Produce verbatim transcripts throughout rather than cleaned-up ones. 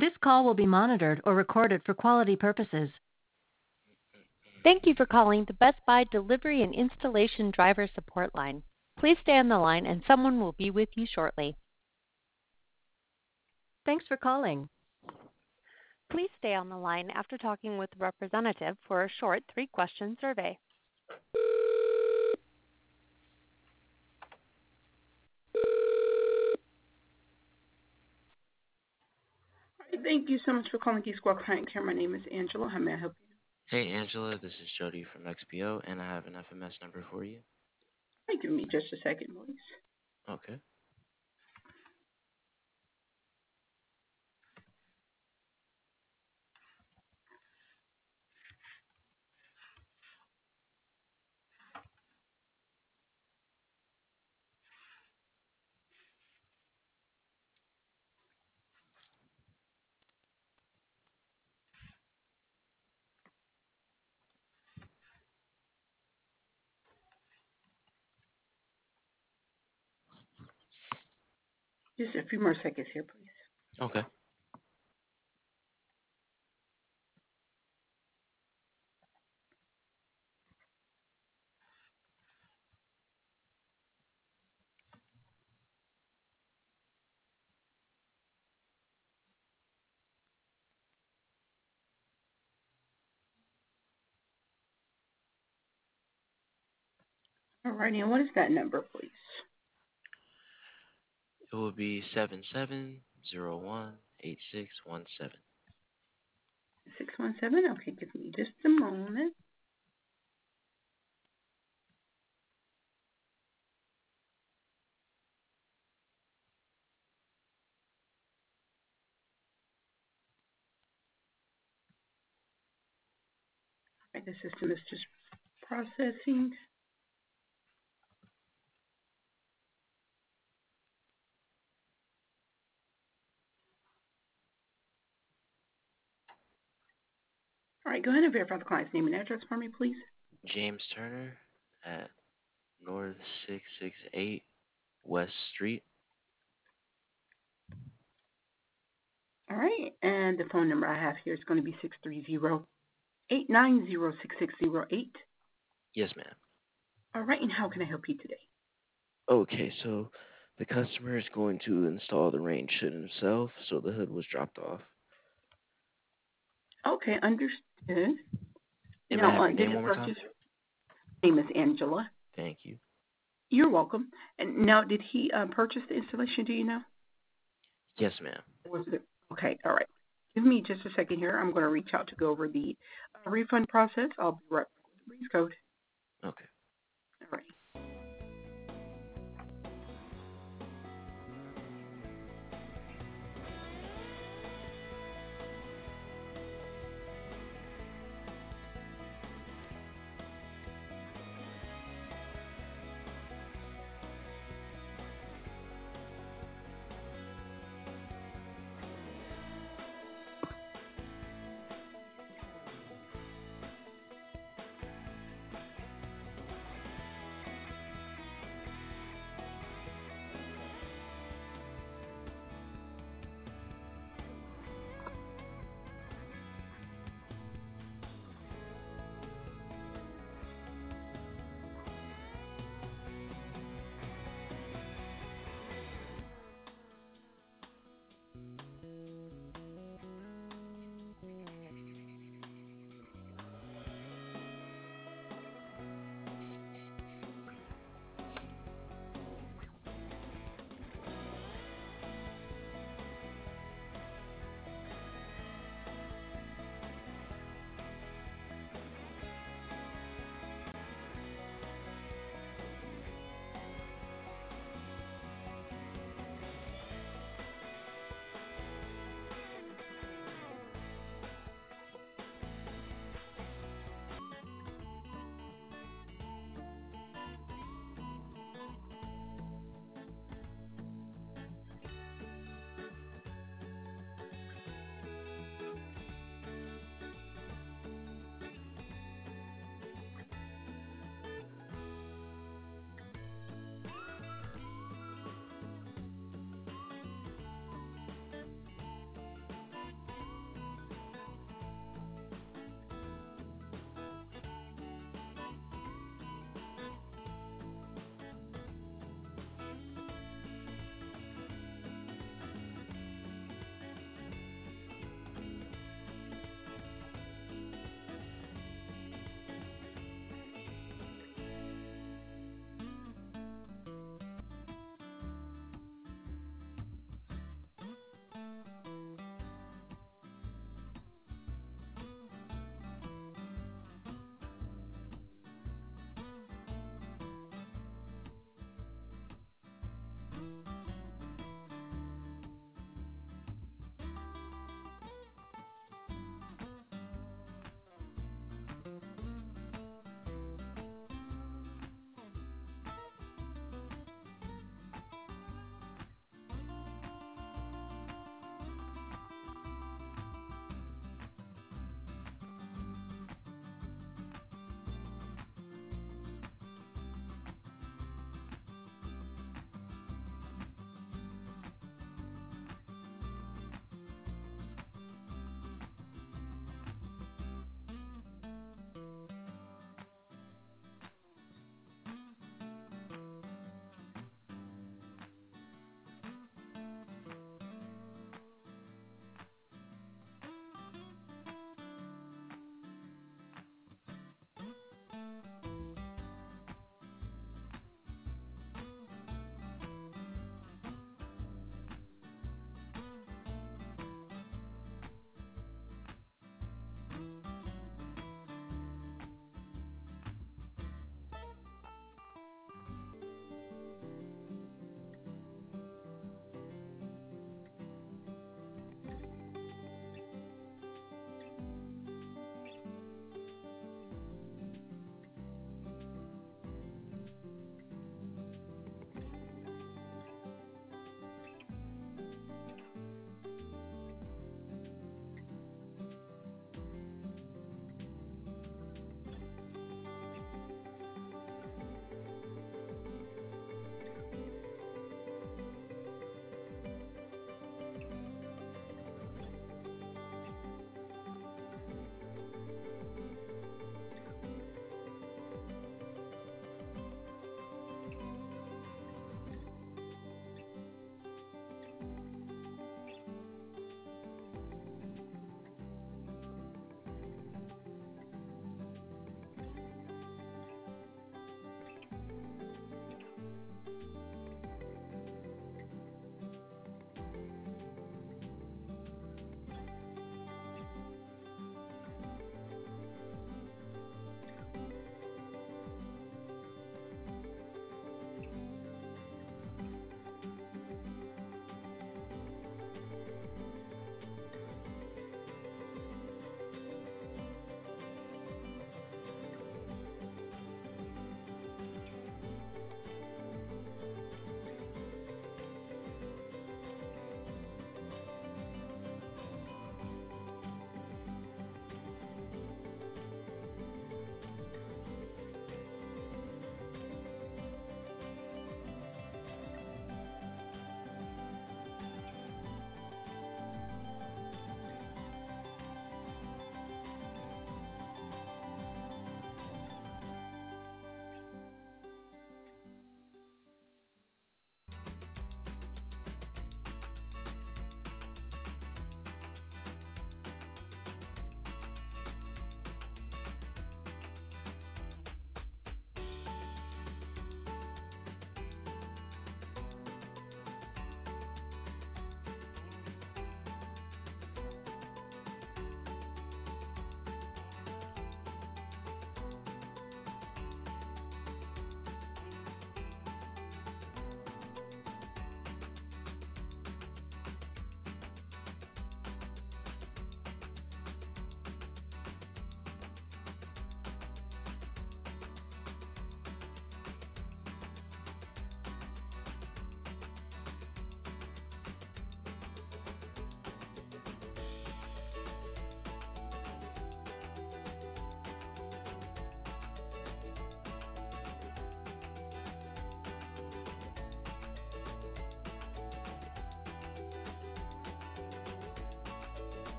This call will be monitored or recorded for quality purposes. Thank you for calling the Best Buy Delivery and Installation Driver Support Line. Please stay on the line and someone will be with you shortly. Thanks for calling. Please stay on the line after talking with a representative for a short three-question survey. Thank you so much for calling Geek Squad Client Care. My name is Angela. How may I help you? Hey Angela, this is Jody from X P O, and I have an F M S number for you. Hey, give me just a second, please. Okay. Just a few more seconds here, please. Okay. All righty, and what is that number, please? It will be seven seven zero one eight six one seven. six one seven? Okay, give me just a moment. All right, the system is just processing. All right, go ahead and verify the client's name and address for me, please. James Turner at North six six eight West Street. All right, and the phone number I have here is going to be six three zero, eight nine zero, six six zero eight. Yes, ma'am. All right, and how can I help you today? Okay, so the customer is going to install the range hood himself, so the hood was dropped off. Okay, understood. And may I Now, have uh, your did name you one more time? purchase? Name is Angela. Thank you. You're welcome. And now, did he uh, purchase the installation? Do you know? Yes, ma'am. Was it? Okay, all right. Give me just a second here. I'm going to reach out to go over the uh, refund process. I'll be right back with the breeze code. Okay. All right.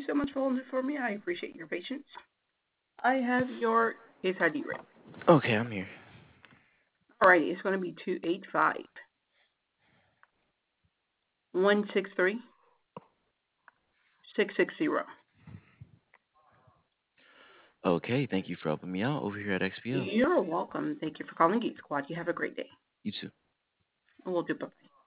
you so much for holding it for me. I appreciate your patience. I have your case I D ready. Okay, I'm here. Alrighty, it's going to be two eight five, one six three, six six zero. Okay, thank you for helping me out over here at X P L. You're welcome. Thank you for calling Geek Squad. You have a great day. You too. We'll do bye-bye.